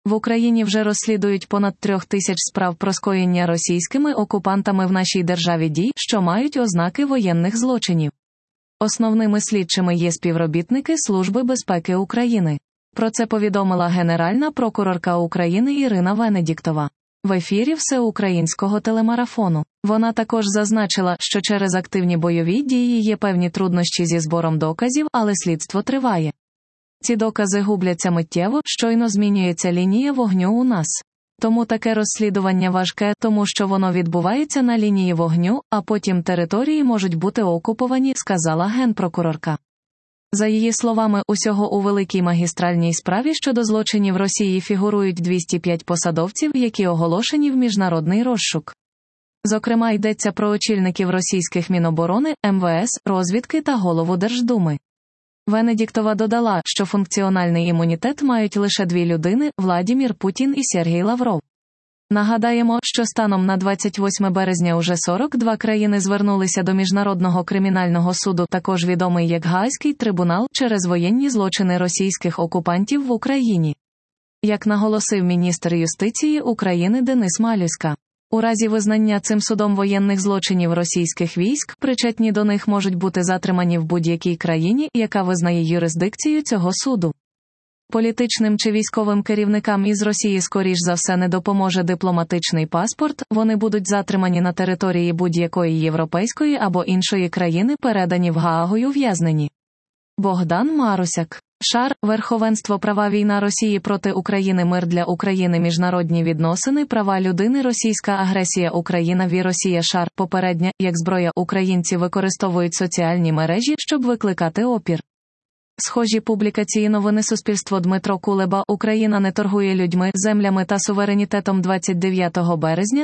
В Україні вже розслідують понад 3000 справ про скоєння російськими окупантами в нашій державі дій, що мають ознаки воєнних злочинів. Основними слідчими є співробітники Служби безпеки України. Про це повідомила Генеральна прокурорка України Ірина Венедіктова в ефірі всеукраїнського телемарафону. Вона також зазначила, що через активні бойові дії є певні труднощі зі збором доказів, але слідство триває. Ці докази губляться миттєво, щойно змінюється лінія вогню у нас. Тому таке розслідування важке, тому що воно відбувається на лінії вогню, а потім території можуть бути окуповані, сказала генпрокурорка. За її словами, усього у великій магістральній справі щодо злочинів Росії фігурують 205 посадовців, які оголошені в міжнародний розшук. Зокрема, йдеться про очільників російських Міноборони, МВС, розвідки та голову Держдуми. Венедіктова додала, що функціональний імунітет мають лише дві людини – Владімір Путін і Сергій Лавров. Нагадаємо, що станом на 28 березня уже 42 країни звернулися до Міжнародного кримінального суду, також відомий як Гаазький трибунал, через воєнні злочини російських окупантів в Україні. Як наголосив міністр юстиції України Денис Малюська, у разі визнання цим судом воєнних злочинів російських військ, причетні до них можуть бути затримані в будь-якій країні, яка визнає юрисдикцію цього суду. Політичним чи військовим керівникам із Росії скоріш за все не допоможе дипломатичний паспорт, вони будуть затримані на території будь-якої європейської або іншої країни, передані в Гаагу й ув'язнені. Богдан Марусяк. Шар, верховенство права, війна Росії проти України, мир для України, міжнародні відносини, права людини, російська агресія, Україна ві Росія. Шар, попередня, як зброя, українці використовують соціальні мережі, щоб викликати опір. Схожі публікації новини Суспільство. Дмитро Кулеба. Україна не торгує людьми, землями та суверенітетом. 29 березня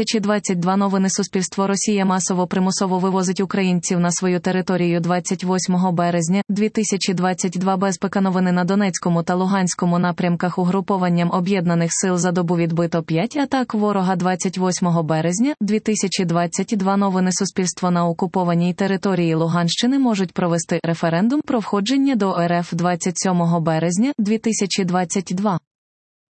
2022 новини Суспільство. Росія масово примусово вивозить українців на свою територію. 28 березня 2022 безпека. Новини на Донецькому та Луганському напрямках. Угрупованням Об'єднаних сил за добу відбито 5 атак ворога. 28 березня 2022 новини Суспільство. На окупованій території Луганщини можуть провести референдум про входження до РФ. 27 березня 2022